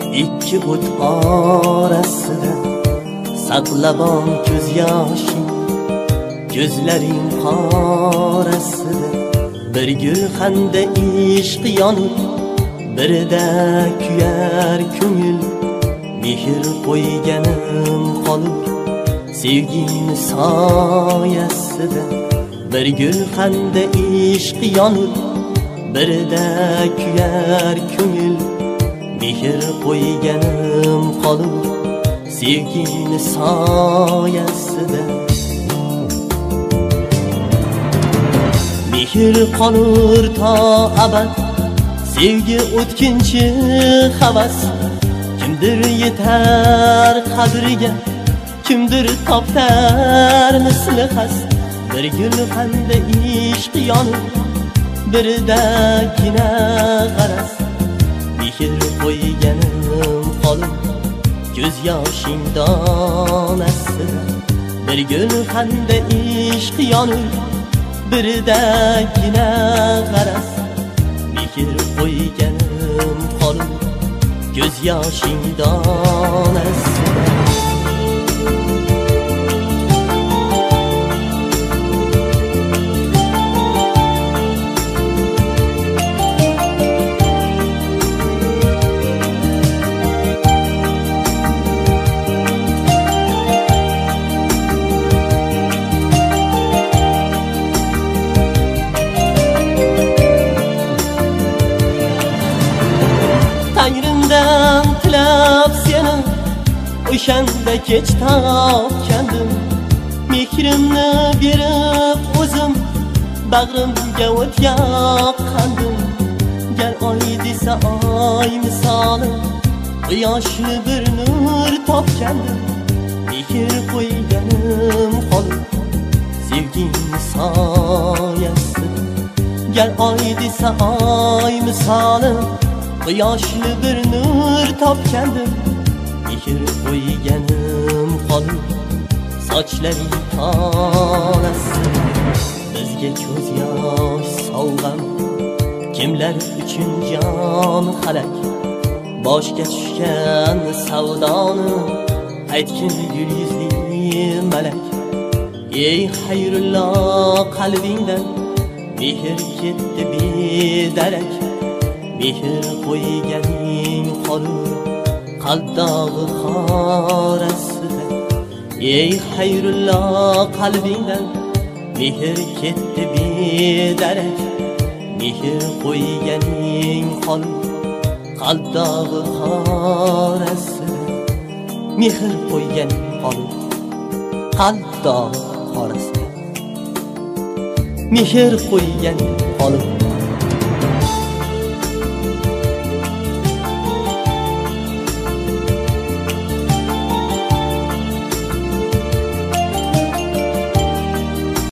ikki o't orasida saqlabon ko'z yoshing, ko'zlaring qorasida bir gulxanda ishq yonib, birida kuyar ko'ngil. Mehr qo'yganim qolib sevgini soyasida, bir gulxanda ishq yonib, birida kuyar ko'ngil. Mehr qo'yganim qolib sevgini soyasida. Mehr qolur to abad, sevgi o'tkinchi havas. Kimdir yetar qadriga, kimdir toptar misli xas. Bir gulxanda ishq yonib, biridagina g'araz. Mehr qo'yganim qolib ko'z yoshing donasida, bir gulxanda ishq yonib, biridagina g'araz. Mehr qo'yganim qolib ko'z yoshing donasida. Tangrimdan tilab seni o'shanda kech topgandim. Mehrimni berib o'zim bag'rimga o't yoqqandim. Gar oy desa oy misoli, quyoshli bir nur topgandim. Mehr qo'yganim qolib sevgini soyasida, gar oy desa oy misoli, quyoshli bir nur topgandim. Mehr qo'yganim qolib sochlaring tolasida, bizga ko'z yosh sovg'am, kimlar uchun jon halak. Boshga tushgan savdoni aytgin gul yuzli malak. Ey Xayrullo, qalbingdan mehr ketdi bedarak. Mehr qo'yganing qolur qalbdog'i qorasida. Ey Xayrullo, qalbingdan mehr ketdi bedarak. Mehr qo'yganing qolur qalbdog'i qorasida. Mehr qo'yganing qolur qalbdog'i qorasida. Mehr qo'yganing qolur